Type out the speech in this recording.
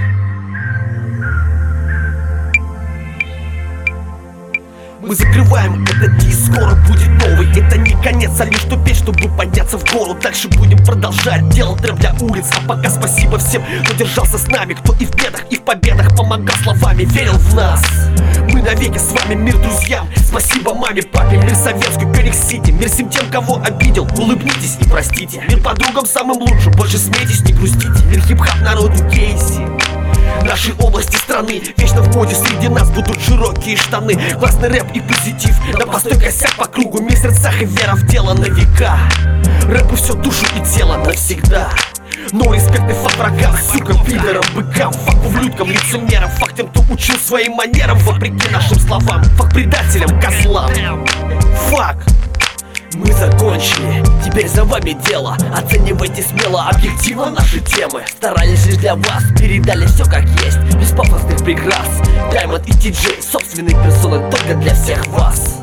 Мы закрываем этот диск, скоро будет новый. Это не конец, а лишь тупеть, чтобы подняться в гору. Дальше будем продолжать делать рэп для улиц. А пока спасибо всем, кто держался с нами, кто и в бедах, и в победах помогал словами, верил в нас. Мы навеки с вами, мир друзьям. Спасибо маме, папе, мир советский, Кэрик-Сити. Мир всем тем, кого обидел, улыбнитесь и простите. Мир подругам самым лучшим, больше смейтесь, не грустите. Мир хип-хап народу Кейси. Нашей области страны вечно в моде, среди нас будут широкие штаны. Классный рэп и позитив, на постой косяк по кругу. Мир в сердцах и вера в дело на века. Рэпу все душу и тело навсегда. Но респект и факт врагам, сукам, пидорам, быкам. Факт ублюдкам, лицемерам, факт тем, кто учил своим манерам вопреки нашим словам. Факт предателям, козлам. Факт. Мы закончили, теперь за вами дело. Оценивайте смело, объективно наши темы. Старались лишь для вас, передали все как есть, без пафосных прикрас. Даймонд и Ти-Джей, собственной персоной только для всех вас.